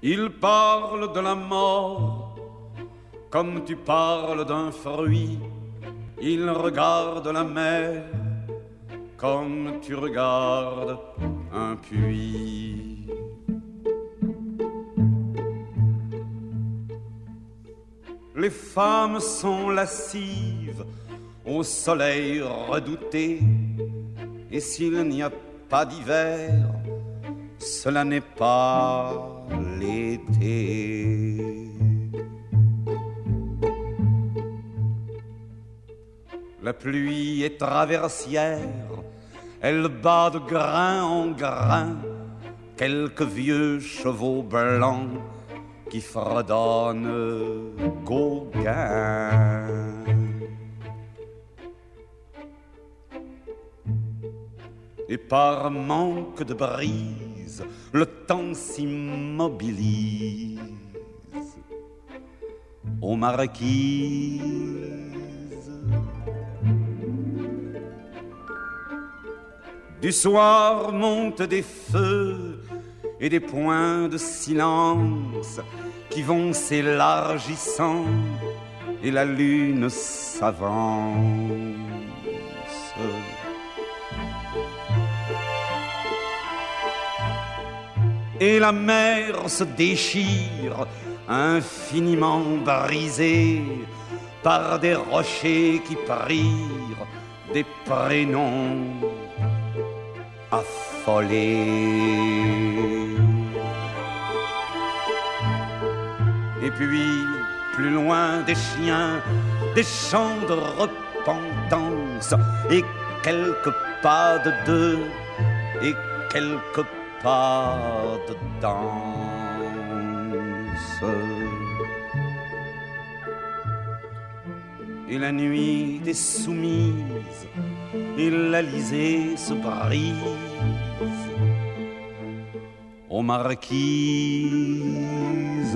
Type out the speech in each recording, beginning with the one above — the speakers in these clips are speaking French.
Il parle de la mort comme tu parles d'un fruit. Il regarde la mer comme tu regardes un puits. Les femmes sont lascives au soleil redouté, et s'il n'y a pas d'hiver, cela n'est pas l'été. La pluie est traversière, elle bat de grain en grain quelques vieux chevaux blancs qui fredonnent Gauguin. Et par manque de brise, le temps s'immobilise aux marquises. Du soir montent des feux et des points de silence qui vont s'élargissant et la lune s'avance. Et la mer se déchire, infiniment brisée par des rochers qui prirent des prénoms affolés. Et puis, plus loin des chiens, des chants de repentance, et quelques pas de deux, et quelques pas de danse. Et la nuit des soumises et l'Alizé se brise aux marquises.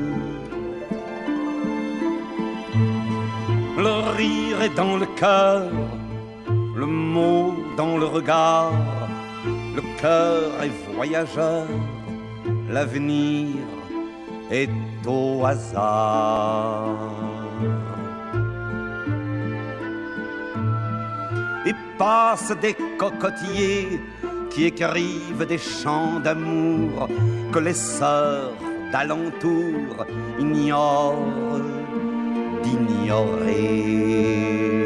Le rire est dans le cœur, le mot dans le regard. Le cœur est voyageur, l'avenir est au hasard. Et passent des cocotiers qui écrivent des chants d'amour que les sœurs d'alentour ignorent d'ignorer.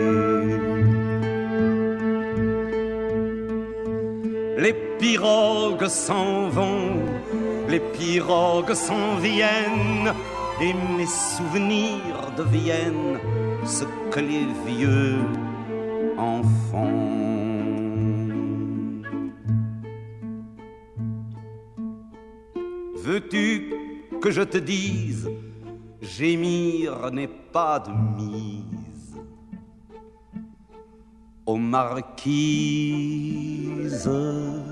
Les pirogues s'en vont, les pirogues s'en viennent, et mes souvenirs deviennent ce que les vieux en font. Veux-tu que je te dise, gémir n'est pas de mise aux marquises.